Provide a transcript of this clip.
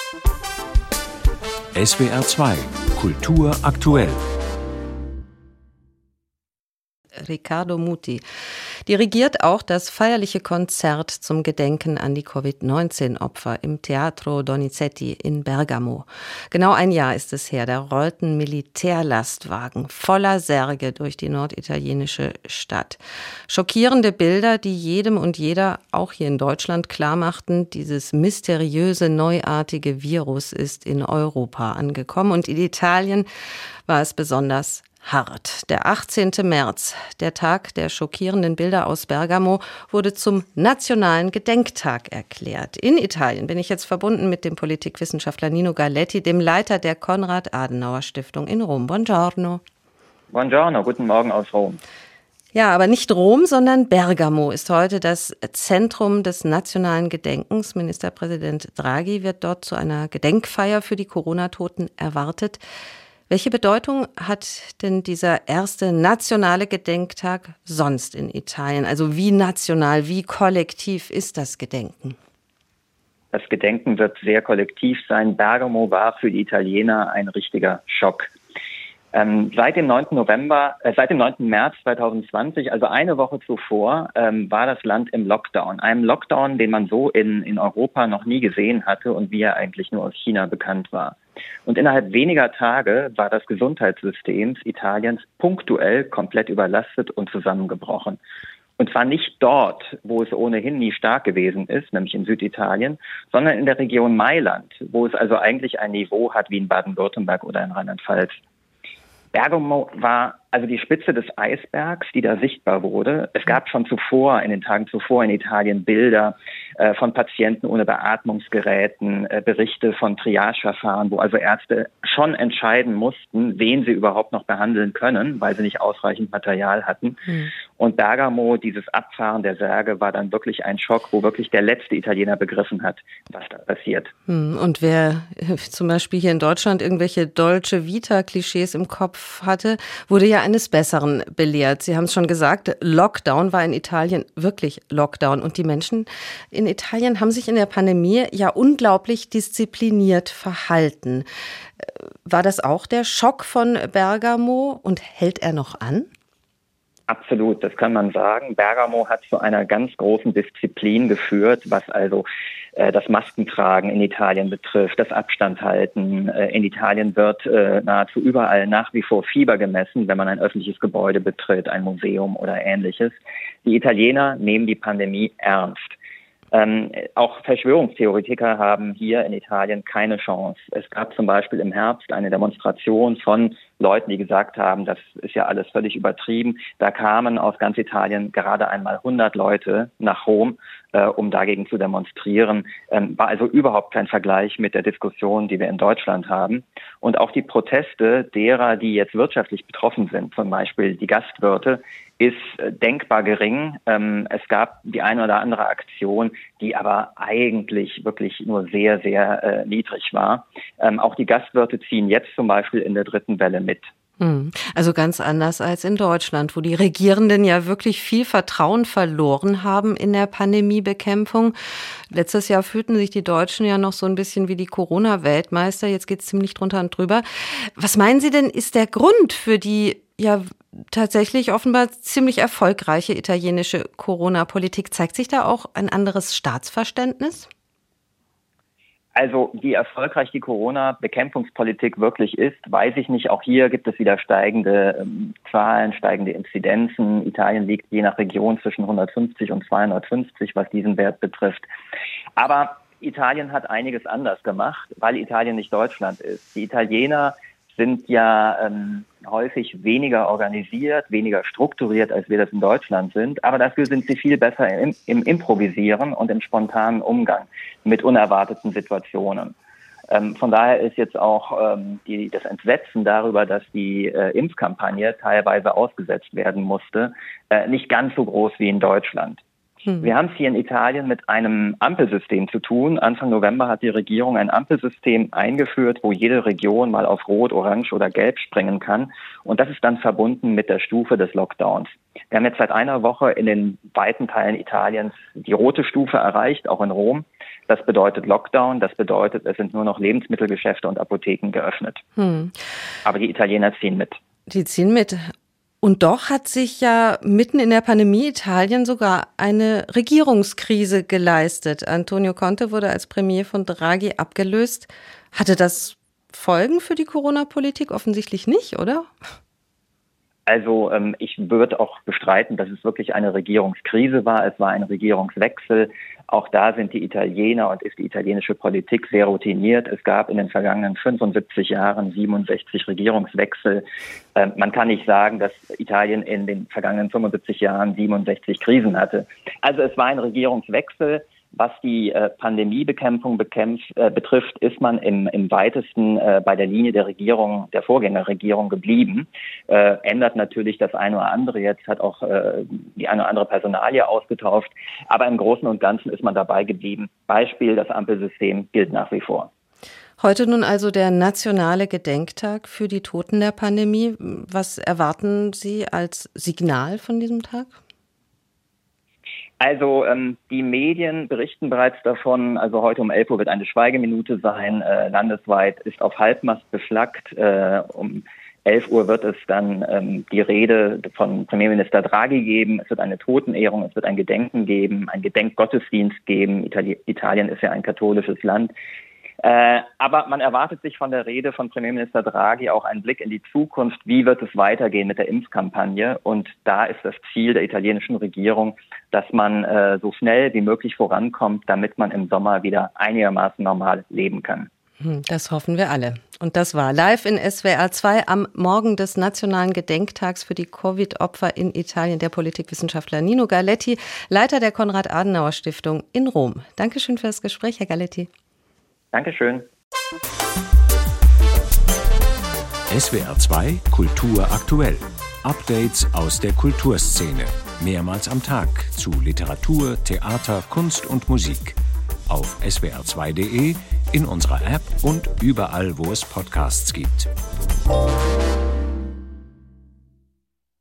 SWR 2 Kultur aktuell. Riccardo Muti dirigiert auch das feierliche Konzert zum Gedenken an die Covid-19-Opfer im Teatro Donizetti in Bergamo. Genau ein Jahr ist es her, da rollten Militärlastwagen voller Särge durch die norditalienische Stadt. Schockierende Bilder, die jedem und jeder, auch hier in Deutschland, klarmachten, dieses mysteriöse, neuartige Virus ist in Europa angekommen und in Italien war es besonders hart. Der 18. März, der Tag der schockierenden Bilder aus Bergamo, wurde zum nationalen Gedenktag erklärt. In Italien bin ich jetzt verbunden mit dem Politikwissenschaftler Nino Galetti, dem Leiter der Konrad-Adenauer-Stiftung in Rom. Buongiorno. Buongiorno, guten Morgen aus Rom. Ja, aber nicht Rom, sondern Bergamo ist heute das Zentrum des nationalen Gedenkens. Ministerpräsident Draghi wird dort zu einer Gedenkfeier für die Corona-Toten erwartet. Welche Bedeutung hat denn dieser erste nationale Gedenktag sonst in Italien? Also wie national, wie kollektiv ist das Gedenken? Das Gedenken wird sehr kollektiv sein. Bergamo war für die Italiener ein richtiger Schock. Seit dem 9. März 2020, also eine Woche zuvor, war das Land im Lockdown. Einem Lockdown, den man so in Europa noch nie gesehen hatte und wie er eigentlich nur aus China bekannt war. Und innerhalb weniger Tage war das Gesundheitssystem Italiens punktuell komplett überlastet und zusammengebrochen. Und zwar nicht dort, wo es ohnehin nie stark gewesen ist, nämlich in Süditalien, sondern in der Region Mailand, wo es also eigentlich ein Niveau hat wie in Baden-Württemberg oder in Rheinland-Pfalz. Bergamo war also die Spitze des Eisbergs, die da sichtbar wurde. Es gab schon in den Tagen zuvor in Italien Bilder von Patienten ohne Beatmungsgeräten, Berichte von Triageverfahren, wo also Ärzte schon entscheiden mussten, wen sie überhaupt noch behandeln können, weil sie nicht ausreichend Material hatten. Und Bergamo, dieses Abfahren der Särge, war dann wirklich ein Schock, wo wirklich der letzte Italiener begriffen hat, was da passiert. Und wer zum Beispiel hier in Deutschland irgendwelche Dolce Vita-Klischees im Kopf hatte, wurde ja eines Besseren belehrt. Sie haben es schon gesagt, Lockdown war in Italien wirklich Lockdown. Und die Menschen in Italien haben sich in der Pandemie ja unglaublich diszipliniert verhalten. War das auch der Schock von Bergamo und hält er noch an? Absolut, das kann man sagen. Bergamo hat zu einer ganz großen Disziplin geführt, was also das Maskentragen in Italien betrifft, das Abstandhalten. In Italien wird nahezu überall nach wie vor Fieber gemessen, wenn man ein öffentliches Gebäude betritt, ein Museum oder Ähnliches. Die Italiener nehmen die Pandemie ernst. Auch Verschwörungstheoretiker haben hier in Italien keine Chance. Es gab zum Beispiel im Herbst eine Demonstration von Leuten, die gesagt haben, das ist ja alles völlig übertrieben. Da kamen aus ganz Italien gerade einmal 100 Leute nach Rom, um dagegen zu demonstrieren. War also überhaupt kein Vergleich mit der Diskussion, die wir in Deutschland haben. Und auch die Proteste derer, die jetzt wirtschaftlich betroffen sind, zum Beispiel die Gastwirte, ist denkbar gering. Es gab die eine oder andere Aktion, die aber eigentlich wirklich nur sehr, sehr niedrig war. Auch die Gastwirte ziehen jetzt zum Beispiel in der dritten Welle mit. Also ganz anders als in Deutschland, wo die Regierenden ja wirklich viel Vertrauen verloren haben in der Pandemiebekämpfung. Letztes Jahr fühlten sich die Deutschen ja noch so ein bisschen wie die Corona-Weltmeister. Jetzt geht es ziemlich drunter und drüber. Was meinen Sie denn, ist der Grund für die ja tatsächlich offenbar ziemlich erfolgreiche italienische Corona-Politik? Zeigt sich da auch ein anderes Staatsverständnis? Also wie erfolgreich die Corona-Bekämpfungspolitik wirklich ist, weiß ich nicht. Auch hier gibt es wieder steigende Zahlen, steigende Inzidenzen. Italien liegt je nach Region zwischen 150 und 250, was diesen Wert betrifft. Aber Italien hat einiges anders gemacht, weil Italien nicht Deutschland ist. Die Italiener sind ja häufig weniger organisiert, weniger strukturiert, als wir das in Deutschland sind. Aber dafür sind sie viel besser im Improvisieren und im spontanen Umgang mit unerwarteten Situationen. Von daher ist jetzt auch das Entsetzen darüber, dass die Impfkampagne teilweise ausgesetzt werden musste, nicht ganz so groß wie in Deutschland. Wir haben es hier in Italien mit einem Ampelsystem zu tun. Anfang November hat die Regierung ein Ampelsystem eingeführt, wo jede Region mal auf Rot, Orange oder Gelb springen kann. Und das ist dann verbunden mit der Stufe des Lockdowns. Wir haben jetzt seit einer Woche in den weiten Teilen Italiens die rote Stufe erreicht, auch in Rom. Das bedeutet Lockdown, das bedeutet, es sind nur noch Lebensmittelgeschäfte und Apotheken geöffnet. Aber die Italiener ziehen mit. Die ziehen mit. Und doch hat sich ja mitten in der Pandemie Italien sogar eine Regierungskrise geleistet. Antonio Conte wurde als Premier von Draghi abgelöst. Hatte das Folgen für die Corona-Politik? Offensichtlich nicht, oder? Also ich würde auch bestreiten, dass es wirklich eine Regierungskrise war. Es war ein Regierungswechsel. Auch da sind die Italiener und ist die italienische Politik sehr routiniert. Es gab in den vergangenen 75 Jahren 67 Regierungswechsel. Man kann nicht sagen, dass Italien in den vergangenen 75 Jahren 67 Krisen hatte. Also es war ein Regierungswechsel. Was die Pandemiebekämpfung betrifft, ist man im weitesten bei der Linie der Regierung, der Vorgängerregierung geblieben. Ändert natürlich das eine oder andere jetzt, hat auch die eine oder andere Personalie ausgetauscht. Aber im Großen und Ganzen ist man dabei geblieben. Beispiel, das Ampelsystem gilt nach wie vor. Heute nun also der nationale Gedenktag für die Toten der Pandemie. Was erwarten Sie als Signal von diesem Tag? Also die Medien berichten bereits davon, also heute um 11 Uhr wird eine Schweigeminute sein, landesweit ist auf Halbmast beflaggt, um 11 Uhr wird es dann die Rede von Premierminister Draghi geben, es wird eine Totenehrung, es wird ein Gedenken geben, ein Gedenkgottesdienst geben, Italien ist ja ein katholisches Land. Aber man erwartet sich von der Rede von Premierminister Draghi auch einen Blick in die Zukunft. Wie wird es weitergehen mit der Impfkampagne? Und da ist das Ziel der italienischen Regierung, dass man so schnell wie möglich vorankommt, damit man im Sommer wieder einigermaßen normal leben kann. Das hoffen wir alle. Und das war live in SWR 2 am Morgen des Nationalen Gedenktags für die Covid-Opfer in Italien der Politikwissenschaftler Nino Galetti, Leiter der Konrad-Adenauer-Stiftung in Rom. Dankeschön für das Gespräch, Herr Galetti. Dankeschön. SWR 2 Kultur aktuell. Updates aus der Kulturszene. Mehrmals am Tag zu Literatur, Theater, Kunst und Musik. Auf swr2.de, in unserer App und überall, wo es Podcasts gibt.